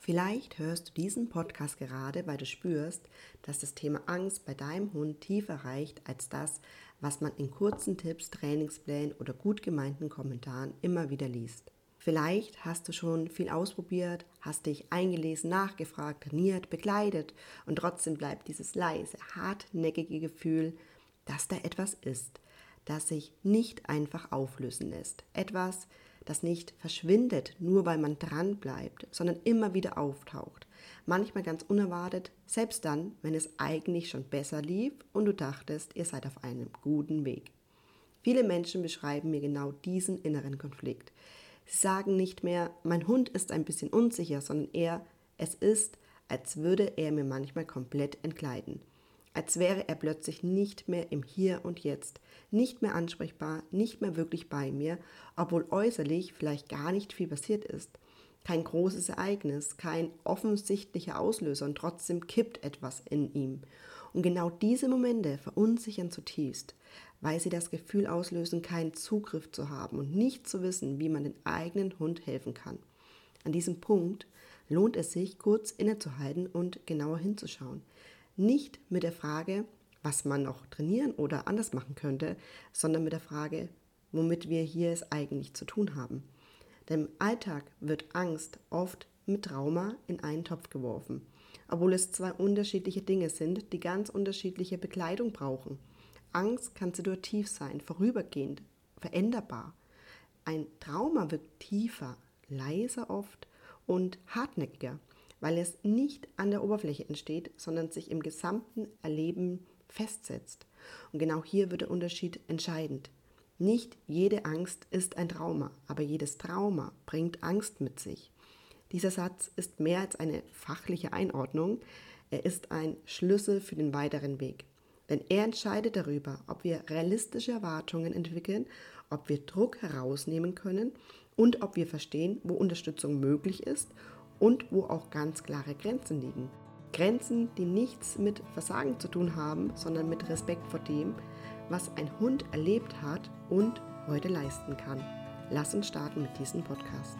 Vielleicht hörst du diesen Podcast gerade, weil du spürst, dass das Thema Angst bei deinem Hund tiefer reicht als das, was man in kurzen Tipps, Trainingsplänen oder gut gemeinten Kommentaren immer wieder liest. Vielleicht hast du schon viel ausprobiert, hast dich eingelesen, nachgefragt, trainiert, begleitet und trotzdem bleibt dieses leise, hartnäckige Gefühl, dass da etwas ist, das sich nicht einfach auflösen lässt. Etwas, das nicht verschwindet, nur weil man dran bleibt, sondern immer wieder auftaucht. Manchmal ganz unerwartet, selbst dann, wenn es eigentlich schon besser lief und du dachtest, ihr seid auf einem guten Weg. Viele Menschen beschreiben mir genau diesen inneren Konflikt. Sie sagen nicht mehr, mein Hund ist ein bisschen unsicher, sondern eher, es ist, als würde er mir manchmal komplett entgleiten. Als wäre er plötzlich nicht mehr im Hier und Jetzt, nicht mehr ansprechbar, nicht mehr wirklich bei mir, obwohl äußerlich vielleicht gar nicht viel passiert ist. Kein großes Ereignis, kein offensichtlicher Auslöser und trotzdem kippt etwas in ihm. Und genau diese Momente verunsichern zutiefst, weil sie das Gefühl auslösen, keinen Zugriff zu haben und nicht zu wissen, wie man den eigenen Hund helfen kann. An diesem Punkt lohnt es sich, kurz innezuhalten und genauer hinzuschauen. Nicht mit der Frage, was man noch trainieren oder anders machen könnte, sondern mit der Frage, womit wir hier es eigentlich zu tun haben. Denn im Alltag wird Angst oft mit Trauma in einen Topf geworfen, obwohl es zwei unterschiedliche Dinge sind, die ganz unterschiedliche Begleitung brauchen. Angst kann situativ sein, vorübergehend, veränderbar. Ein Trauma wirkt tiefer, leiser oft und hartnäckiger, weil es nicht an der Oberfläche entsteht, sondern sich im gesamten Erleben festsetzt. Und genau hier wird der Unterschied entscheidend. Nicht jede Angst ist ein Trauma, aber jedes Trauma bringt Angst mit sich. Dieser Satz ist mehr als eine fachliche Einordnung, er ist ein Schlüssel für den weiteren Weg. Denn er entscheidet darüber, ob wir realistische Erwartungen entwickeln, ob wir Druck herausnehmen können und ob wir verstehen, wo Unterstützung möglich ist und wo auch ganz klare Grenzen liegen. Grenzen, die nichts mit Versagen zu tun haben, sondern mit Respekt vor dem, was ein Hund erlebt hat und heute leisten kann. Lass uns starten mit diesem Podcast.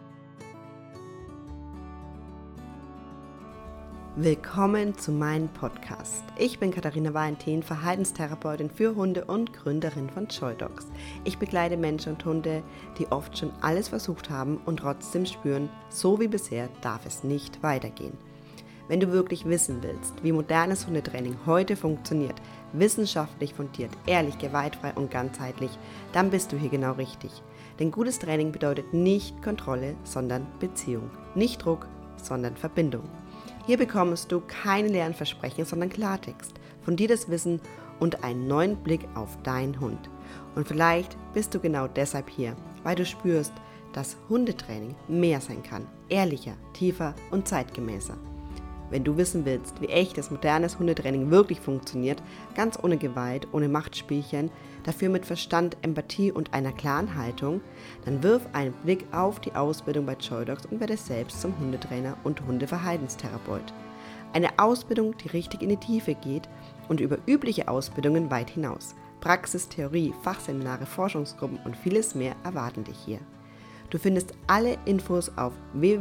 Willkommen zu meinem Podcast. Ich bin Katharina Valentin, Verhaltenstherapeutin für Hunde und Gründerin von Joy Dogs. Ich begleite Menschen und Hunde, die oft schon alles versucht haben und trotzdem spüren, so wie bisher darf es nicht weitergehen. Wenn du wirklich wissen willst, wie modernes Hundetraining heute funktioniert, wissenschaftlich fundiert, ehrlich, gewaltfrei und ganzheitlich, dann bist du hier genau richtig. Denn gutes Training bedeutet nicht Kontrolle, sondern Beziehung. Nicht Druck, sondern Verbindung. Hier bekommst du keine leeren Versprechen, sondern Klartext, fundiertes Wissen und einen neuen Blick auf deinen Hund. Und vielleicht bist du genau deshalb hier, weil du spürst, dass Hundetraining mehr sein kann, ehrlicher, tiefer und zeitgemäßer. Wenn du wissen willst, wie echtes, modernes Hundetraining wirklich funktioniert, ganz ohne Gewalt, ohne Machtspielchen, dafür mit Verstand, Empathie und einer klaren Haltung, dann wirf einen Blick auf die Ausbildung bei Joy Dogs und werde selbst zum Hundetrainer und Hundeverhaltenstherapeut. Eine Ausbildung, die richtig in die Tiefe geht und über übliche Ausbildungen weit hinaus. Praxis, Theorie, Fachseminare, Forschungsgruppen und vieles mehr erwarten dich hier. Du findest alle Infos auf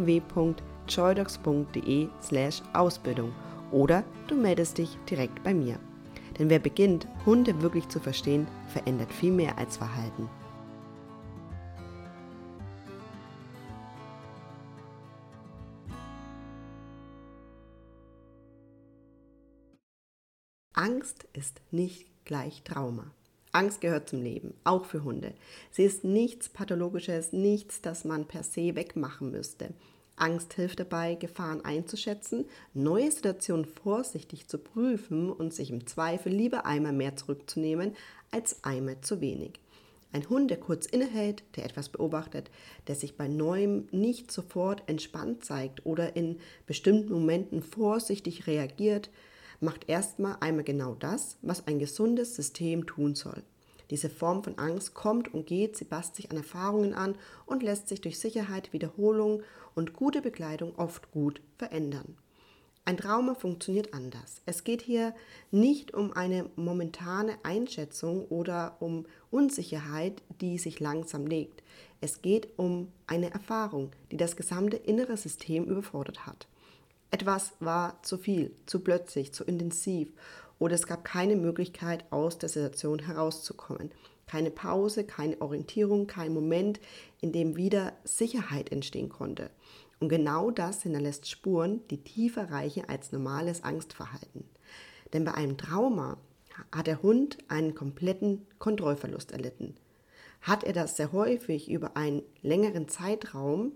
www.joydogs.de/Ausbildung oder du meldest dich direkt bei mir. Denn wer beginnt, Hunde wirklich zu verstehen, verändert viel mehr als Verhalten. Angst ist nicht gleich Trauma. Angst gehört zum Leben, auch für Hunde. Sie ist nichts Pathologisches, nichts, das man per se wegmachen müsste. Angst hilft dabei, Gefahren einzuschätzen, neue Situationen vorsichtig zu prüfen und sich im Zweifel lieber einmal mehr zurückzunehmen, als einmal zu wenig. Ein Hund, der kurz innehält, der etwas beobachtet, der sich bei Neuem nicht sofort entspannt zeigt oder in bestimmten Momenten vorsichtig reagiert, macht erstmal einmal genau das, was ein gesundes System tun soll. Diese Form von Angst kommt und geht, sie passt sich an Erfahrungen an und lässt sich durch Sicherheit, Wiederholung und gute Begleitung oft gut verändern. Ein Trauma funktioniert anders. Es geht hier nicht um eine momentane Einschätzung oder um Unsicherheit, die sich langsam legt. Es geht um eine Erfahrung, die das gesamte innere System überfordert hat. Etwas war zu viel, zu plötzlich, zu intensiv oder es gab keine Möglichkeit, aus der Situation herauszukommen. Keine Pause, keine Orientierung, kein Moment, in dem wieder Sicherheit entstehen konnte. Und genau das hinterlässt Spuren, die tiefer reichen als normales Angstverhalten. Denn bei einem Trauma hat der Hund einen kompletten Kontrollverlust erlitten. Hat er das sehr häufig über einen längeren Zeitraum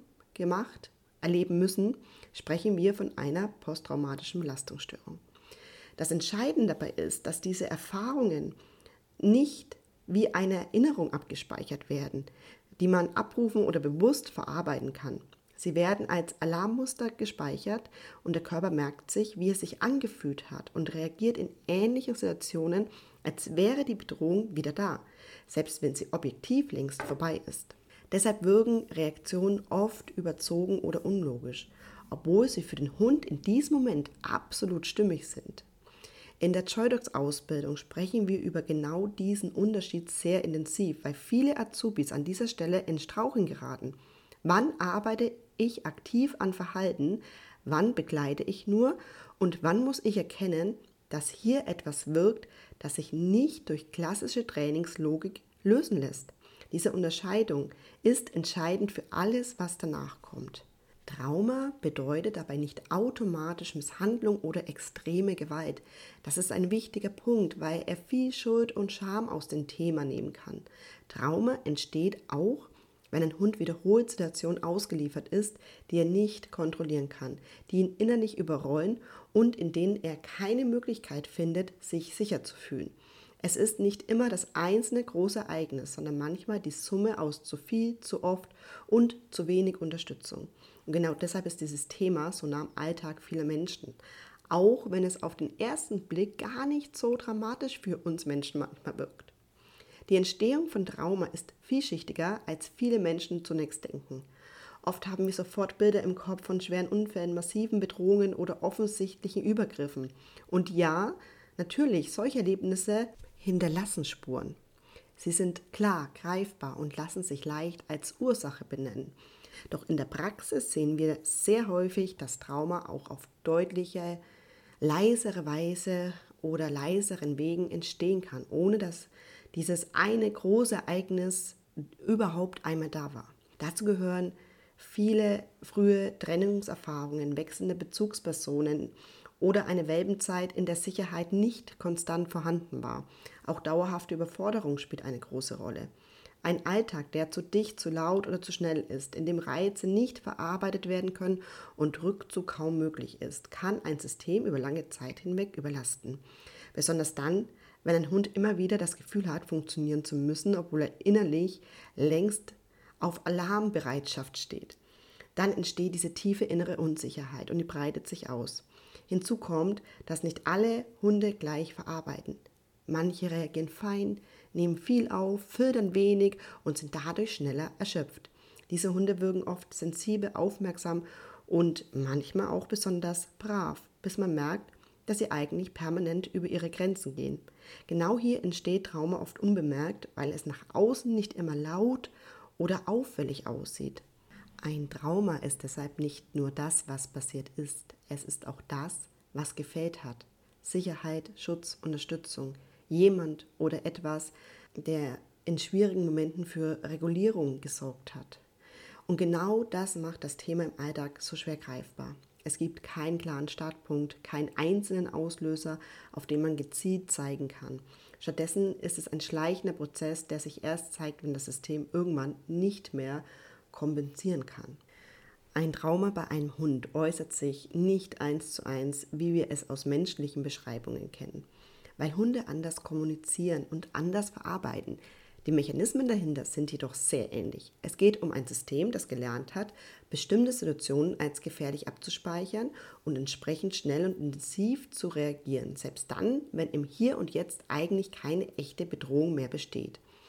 erleben müssen, sprechen wir von einer posttraumatischen Belastungsstörung. Das Entscheidende dabei ist, dass diese Erfahrungen nicht wie eine Erinnerung abgespeichert werden, die man abrufen oder bewusst verarbeiten kann. Sie werden als Alarmmuster gespeichert und der Körper merkt sich, wie es sich angefühlt hat und reagiert in ähnlichen Situationen, als wäre die Bedrohung wieder da, selbst wenn sie objektiv längst vorbei ist. Deshalb wirken Reaktionen oft überzogen oder unlogisch, obwohl sie für den Hund in diesem Moment absolut stimmig sind. In der Joy-Dogs-Ausbildung sprechen wir über genau diesen Unterschied sehr intensiv, weil viele Azubis an dieser Stelle in Straucheln geraten. Wann arbeite ich aktiv an Verhalten, wann begleite ich nur und wann muss ich erkennen, dass hier etwas wirkt, das sich nicht durch klassische Trainingslogik lösen lässt. Diese Unterscheidung ist entscheidend für alles, was danach kommt. Trauma bedeutet dabei nicht automatisch Misshandlung oder extreme Gewalt. Das ist ein wichtiger Punkt, weil er viel Schuld und Scham aus dem Thema nehmen kann. Trauma entsteht auch, wenn ein Hund wiederholt Situationen ausgeliefert ist, die er nicht kontrollieren kann, die ihn innerlich überrollen und in denen er keine Möglichkeit findet, sich sicher zu fühlen. Es ist nicht immer das einzelne große Ereignis, sondern manchmal die Summe aus zu viel, zu oft und zu wenig Unterstützung. Und genau deshalb ist dieses Thema so nah am Alltag vieler Menschen. Auch wenn es auf den ersten Blick gar nicht so dramatisch für uns Menschen manchmal wirkt. Die Entstehung von Trauma ist vielschichtiger, als viele Menschen zunächst denken. Oft haben wir sofort Bilder im Kopf von schweren Unfällen, massiven Bedrohungen oder offensichtlichen Übergriffen. Und ja, natürlich, solche Erlebnisse hinterlassen Spuren. Sie sind klar, greifbar und lassen sich leicht als Ursache benennen. Doch in der Praxis sehen wir sehr häufig, dass Trauma auch auf deutliche, leisere Weise oder leiseren Wegen entstehen kann, ohne dass dieses eine große Ereignis überhaupt einmal da war. Dazu gehören viele frühe Trennungserfahrungen, wechselnde Bezugspersonen oder eine Welpenzeit, in der Sicherheit nicht konstant vorhanden war. Auch dauerhafte Überforderung spielt eine große Rolle. Ein Alltag, der zu dicht, zu laut oder zu schnell ist, in dem Reize nicht verarbeitet werden können und Rückzug kaum möglich ist, kann ein System über lange Zeit hinweg überlasten. Besonders dann, wenn ein Hund immer wieder das Gefühl hat, funktionieren zu müssen, obwohl er innerlich längst auf Alarmbereitschaft steht. Dann entsteht diese tiefe innere Unsicherheit und die breitet sich aus. Hinzu kommt, dass nicht alle Hunde gleich verarbeiten. Manche reagieren fein, nehmen viel auf, filtern wenig und sind dadurch schneller erschöpft. Diese Hunde wirken oft sensibel, aufmerksam und manchmal auch besonders brav, bis man merkt, dass sie eigentlich permanent über ihre Grenzen gehen. Genau hier entsteht Trauma oft unbemerkt, weil es nach außen nicht immer laut oder auffällig aussieht. Ein Trauma ist deshalb nicht nur das, was passiert ist, es ist auch das, was gefehlt hat. Sicherheit, Schutz, Unterstützung, jemand oder etwas, der in schwierigen Momenten für Regulierung gesorgt hat. Und genau das macht das Thema im Alltag so schwer greifbar. Es gibt keinen klaren Startpunkt, keinen einzelnen Auslöser, auf den man gezielt zeigen kann. Stattdessen ist es ein schleichender Prozess, der sich erst zeigt, wenn das System irgendwann nicht mehr kompensieren kann. Ein Trauma bei einem Hund äußert sich nicht 1:1, wie wir es aus menschlichen Beschreibungen kennen, weil Hunde anders kommunizieren und anders verarbeiten. Die Mechanismen dahinter sind jedoch sehr ähnlich. Es geht um ein System, das gelernt hat, bestimmte Situationen als gefährlich abzuspeichern und entsprechend schnell und intensiv zu reagieren, selbst dann, wenn im Hier und Jetzt eigentlich keine echte Bedrohung mehr besteht.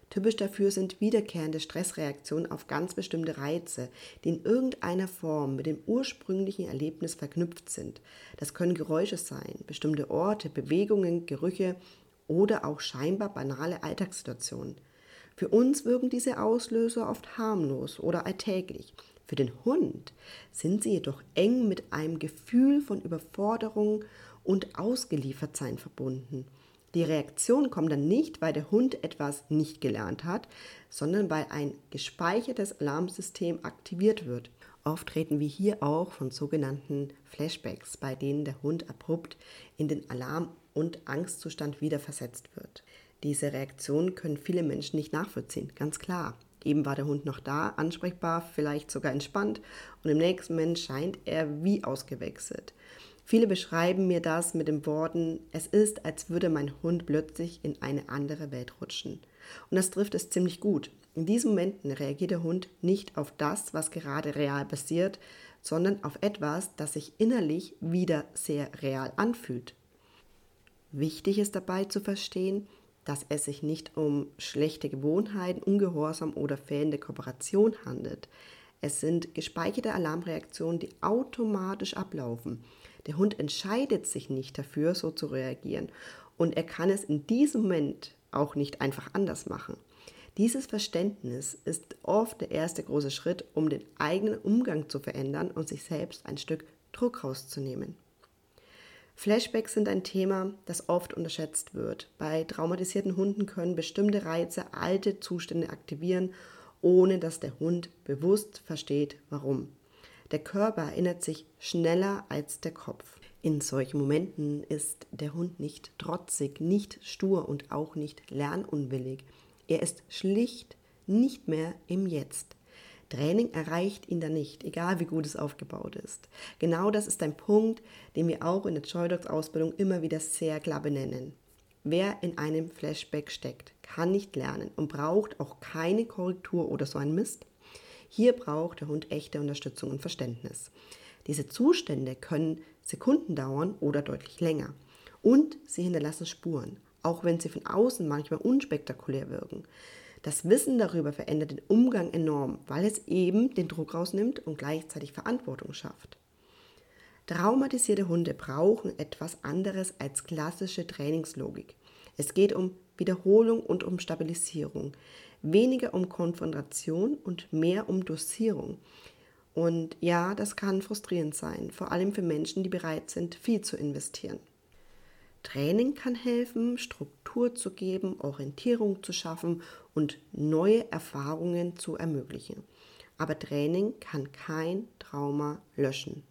Typisch dafür sind wiederkehrende Stressreaktionen auf ganz bestimmte Reize, die in irgendeiner Form mit dem ursprünglichen Erlebnis verknüpft sind. Das können Geräusche sein, bestimmte Orte, Bewegungen, Gerüche oder auch scheinbar banale Alltagssituationen. Für uns wirken diese Auslöser oft harmlos oder alltäglich. Für den Hund sind sie jedoch eng mit einem Gefühl von Überforderung und Ausgeliefertsein verbunden. Die Reaktion kommt dann nicht, weil der Hund etwas nicht gelernt hat, sondern weil ein gespeichertes Alarmsystem aktiviert wird. Oft reden wir hier auch von sogenannten Flashbacks, bei denen der Hund abrupt in den Alarm- und Angstzustand wiederversetzt wird. Diese Reaktionen können viele Menschen nicht nachvollziehen, ganz klar. Eben war der Hund noch da, ansprechbar, vielleicht sogar entspannt und im nächsten Moment scheint er wie ausgewechselt. Viele beschreiben mir das mit den Worten, es ist, als würde mein Hund plötzlich in eine andere Welt rutschen. Und das trifft es ziemlich gut. In diesen Momenten reagiert der Hund nicht auf das, was gerade real passiert, sondern auf etwas, das sich innerlich wieder sehr real anfühlt. Wichtig ist dabei zu verstehen, dass es sich nicht um schlechte Gewohnheiten, Ungehorsam oder fehlende Kooperation handelt. Es sind gespeicherte Alarmreaktionen, die automatisch ablaufen. Der Hund entscheidet sich nicht dafür, so zu reagieren und er kann es in diesem Moment auch nicht einfach anders machen. Dieses Verständnis ist oft der erste große Schritt, um den eigenen Umgang zu verändern und sich selbst ein Stück Druck rauszunehmen. Flashbacks sind ein Thema, das oft unterschätzt wird. Bei traumatisierten Hunden können bestimmte Reize alte Zustände aktivieren, ohne dass der Hund bewusst versteht, warum. Der Körper erinnert sich schneller als der Kopf. In solchen Momenten ist der Hund nicht trotzig, nicht stur und auch nicht lernunwillig. Er ist schlicht nicht mehr im Jetzt. Training erreicht ihn da nicht, egal wie gut es aufgebaut ist. Genau das ist ein Punkt, den wir auch in der Joy Dogs Ausbildung immer wieder sehr klar benennen. Wer in einem Flashback steckt, kann nicht lernen und braucht auch keine Korrektur oder so einen Mist. Hier braucht der Hund echte Unterstützung und Verständnis. Diese Zustände können Sekunden dauern oder deutlich länger. Und sie hinterlassen Spuren, auch wenn sie von außen manchmal unspektakulär wirken. Das Wissen darüber verändert den Umgang enorm, weil es eben den Druck rausnimmt und gleichzeitig Verantwortung schafft. Traumatisierte Hunde brauchen etwas anderes als klassische Trainingslogik. Es geht um Wiederholung und um Stabilisierung, weniger um Konfrontation und mehr um Dosierung. Und ja, das kann frustrierend sein, vor allem für Menschen, die bereit sind, viel zu investieren. Training kann helfen, Struktur zu geben, Orientierung zu schaffen und neue Erfahrungen zu ermöglichen. Aber Training kann kein Trauma löschen.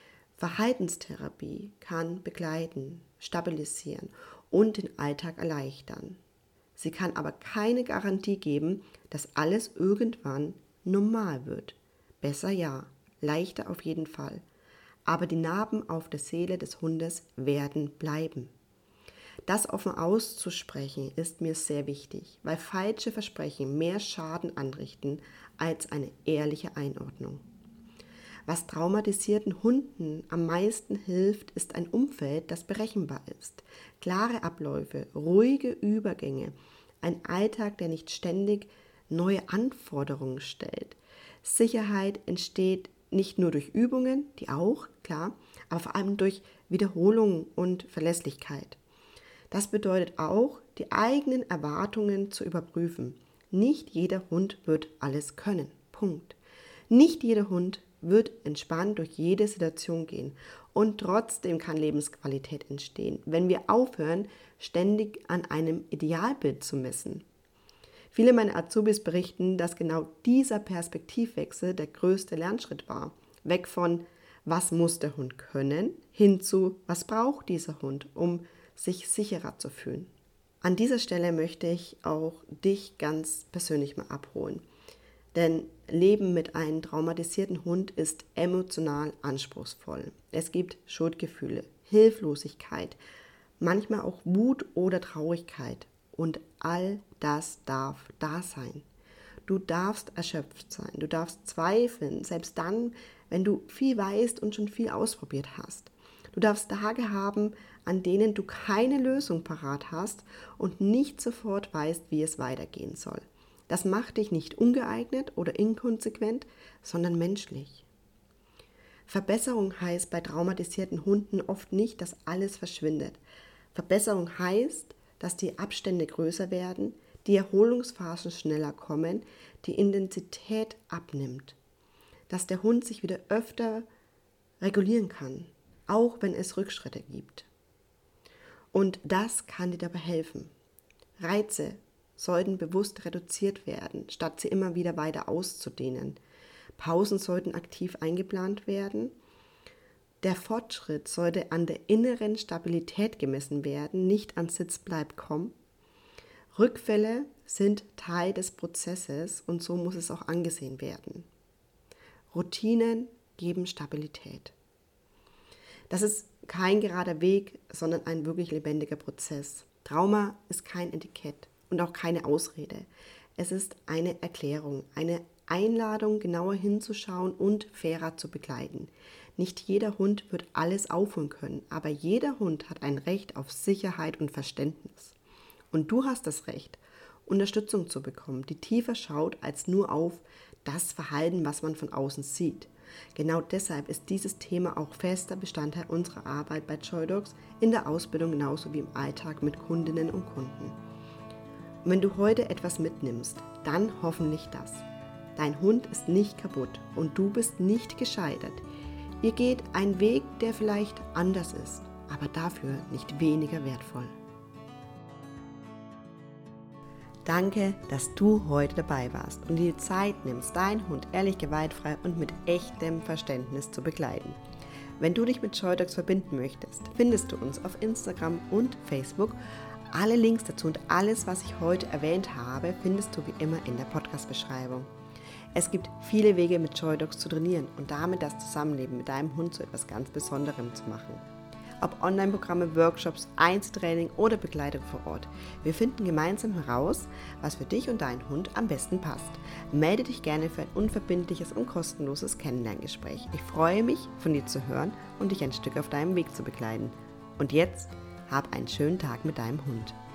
Verhaltenstherapie kann begleiten, stabilisieren und den Alltag erleichtern. Sie kann aber keine Garantie geben, dass alles irgendwann normal wird. Besser ja, leichter auf jeden Fall. Aber die Narben auf der Seele des Hundes werden bleiben. Das offen auszusprechen ist mir sehr wichtig, weil falsche Versprechen mehr Schaden anrichten als eine ehrliche Einordnung. Was traumatisierten Hunden am meisten hilft, ist ein Umfeld, das berechenbar ist. Klare Abläufe, ruhige Übergänge, ein Alltag, der nicht ständig neue Anforderungen stellt. Sicherheit entsteht nicht nur durch Übungen, die auch, klar, aber vor allem durch Wiederholung und Verlässlichkeit. Das bedeutet auch, die eigenen Erwartungen zu überprüfen. Nicht jeder Hund wird alles können. Punkt. Nicht jeder Hund wird entspannt durch jede Situation gehen. Und trotzdem kann Lebensqualität entstehen, wenn wir aufhören, ständig an einem Idealbild zu messen. Viele meiner Azubis berichten, dass genau dieser Perspektivwechsel der größte Lernschritt war. Weg von, was muss der Hund können, hin zu, was braucht dieser Hund, um sich sicherer zu fühlen. An dieser Stelle möchte ich auch dich ganz persönlich mal abholen. Denn Leben mit einem traumatisierten Hund ist emotional anspruchsvoll. Es gibt Schuldgefühle, Hilflosigkeit, manchmal auch Wut oder Traurigkeit. Und all das darf da sein. Du darfst erschöpft sein, du darfst zweifeln, selbst dann, wenn du viel weißt und schon viel ausprobiert hast. Du darfst Tage haben, an denen du keine Lösung parat hast und nicht sofort weißt, wie es weitergehen soll. Das macht dich nicht ungeeignet oder inkonsequent, sondern menschlich. Verbesserung heißt bei traumatisierten Hunden oft nicht, dass alles verschwindet. Verbesserung heißt, dass die Abstände größer werden, die Erholungsphasen schneller kommen, die Intensität abnimmt, dass der Hund sich wieder öfter regulieren kann, auch wenn es Rückschritte gibt. Und das kann dir dabei helfen. Reize sollten bewusst reduziert werden, statt sie immer wieder weiter auszudehnen. Pausen sollten aktiv eingeplant werden. Der Fortschritt sollte an der inneren Stabilität gemessen werden, nicht an Sitz-Bleib-Komm. Rückfälle sind Teil des Prozesses und so muss es auch angesehen werden. Routinen geben Stabilität. Das ist kein gerader Weg, sondern ein wirklich lebendiger Prozess. Trauma ist kein Etikett und auch keine Ausrede. Es ist eine Erklärung, eine Einladung, genauer hinzuschauen und fairer zu begleiten. Nicht jeder Hund wird alles aufholen können, aber jeder Hund hat ein Recht auf Sicherheit und Verständnis. Und du hast das Recht, Unterstützung zu bekommen, die tiefer schaut als nur auf das Verhalten, was man von außen sieht. Genau deshalb ist dieses Thema auch fester Bestandteil unserer Arbeit bei Joy Dogs in der Ausbildung genauso wie im Alltag mit Kundinnen und Kunden. Und wenn du heute etwas mitnimmst, dann hoffentlich das. Dein Hund ist nicht kaputt und du bist nicht gescheitert. Ihr geht einen Weg, der vielleicht anders ist, aber dafür nicht weniger wertvoll. Danke, dass du heute dabei warst und dir die Zeit nimmst, deinen Hund ehrlich, gewaltfrei und mit echtem Verständnis zu begleiten. Wenn du dich mit Joy Dogs verbinden möchtest, findest du uns auf Instagram und Facebook. Alle Links dazu und alles, was ich heute erwähnt habe, findest du wie immer in der Podcast-Beschreibung. Es gibt viele Wege, mit Joy Dogs zu trainieren und damit das Zusammenleben mit deinem Hund zu etwas ganz Besonderem zu machen. Ob Online-Programme, Workshops, Einzeltraining oder Begleitung vor Ort. Wir finden gemeinsam heraus, was für dich und deinen Hund am besten passt. Melde dich gerne für ein unverbindliches und kostenloses Kennenlerngespräch. Ich freue mich, von dir zu hören und dich ein Stück auf deinem Weg zu begleiten. Und jetzt, hab einen schönen Tag mit deinem Hund.